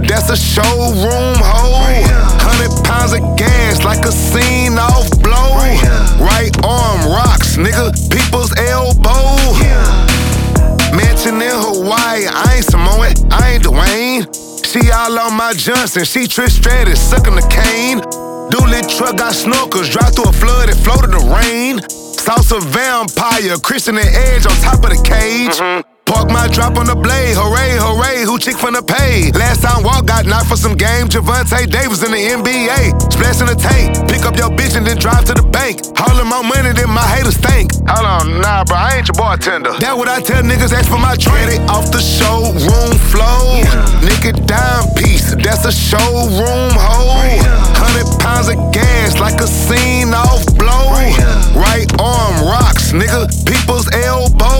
that's a showroom hoe. 100 pounds of gas like a scene off blow. Right arm rocks, nigga, people's elbow. Mansion in Hawaii, I ain't Samoan, I ain't Dwayne. She all on my Johnson, she Trish Stratus, sucking the cane. Dually truck got snorkels, drive through a flood and floated the rain. Salsa vampire, Christian and Edge on top of the cage. Park my drop on the blade, hooray, hooray, who chick finna pay? Last time walk got knocked for some game, Javante Davis in the NBA. Splashing the tank, pick up your bitch and then drive to the bank. Hauling more money than my haters think. Hold on, nah bro, I ain't your bartender. That what I tell niggas, ask for my drink. Off the showroom flow, nigga dime piece, that's a showroom hoe. 100 pounds of gas like a scene off blow. Right arm rocks, nigga, people's elbow.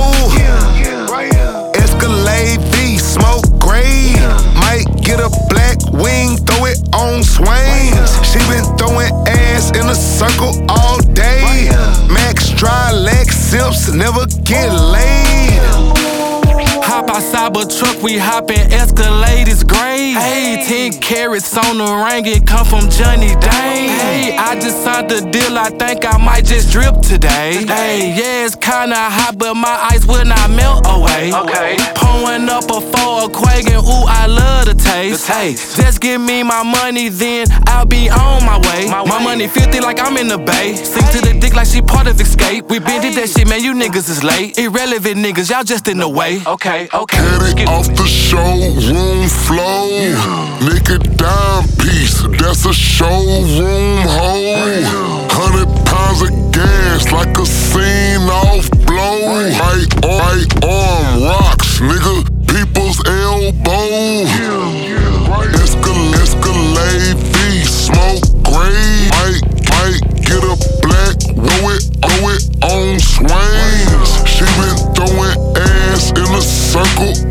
Escalade V, smoke gray. Might get a black wing, throw it on swings. She been throwing ass in a circle all day. Max dry leg sips, never get laid. Hop outside, but truck, we hoppin', Escalade is great. Hey, 10 carats on the ring, it come from Johnny Dane. Hey, I just signed the deal, I think I might just drip today. Hey, yeah, it's kinda hot, but my ice will not melt away. Okay. Pouring up a four, quaking, ooh, I love the taste. Hey, just give me my money, then I'll be on my way. My money filthy like I'm in the bay. Sing to the dick like she part of Escape. We been did that shit, man, you niggas is late. Irrelevant niggas, y'all just in the way. Okay. Get it off the showroom flow. Nigga dime piece, that's a showroom hoe. 100 pounds of gas like a scene off blow. Right arm rocks, nigga, people's elbow. Escalade V, smoke gray. Might get a black, roll it on swings. She been throwing ass in a circle